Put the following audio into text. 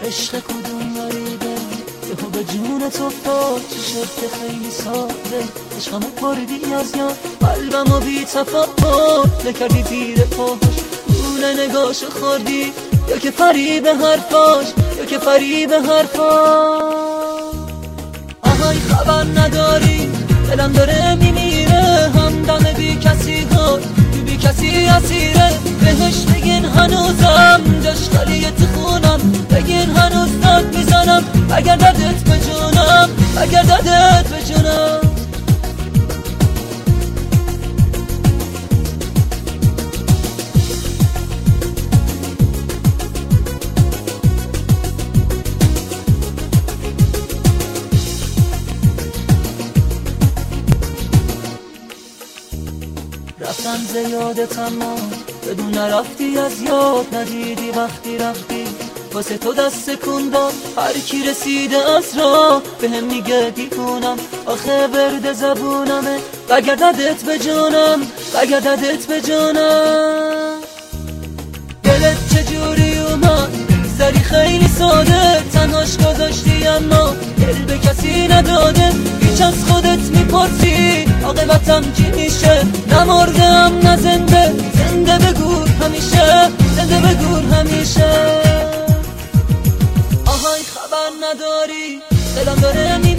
عشق کدوم غریبه یهو به جون تو افتاد چه شد که خیلی ساده عشقمو بردی از یاد قلبمو بی تفاوت نکردی زیر پاش گول نگاشو خوردی یا که فریب حرفاش یا که فریب حرفاش آهای خبر نداری دلم داره میمیره همدم بی کسی ها تو بی کسی اسیره بهش بگین هنوزم جاش خالیه تو خونم بگین هنوز داد میزنم اگر دردت به جونم اگر دردت به جونم رفتم زیادت اما بدون نرفتی از یاد ندیدی وقتی رفتی واسه تو دست کندم هر کی رسیده از راه بهم میگه دیوونم آخه ورد زبونمه بگرددت به جانم بگرددت به جانم دلت چجوری اومد زری خیلی ساده تنهاش گذاشتی اما دل به کسی نداده هیچ از خودت میپرسی عاقبتم چی میشه نمردم نه زنده زنده بگو همیشه زنده بگو همیشه آهای خبر نداری دلم داره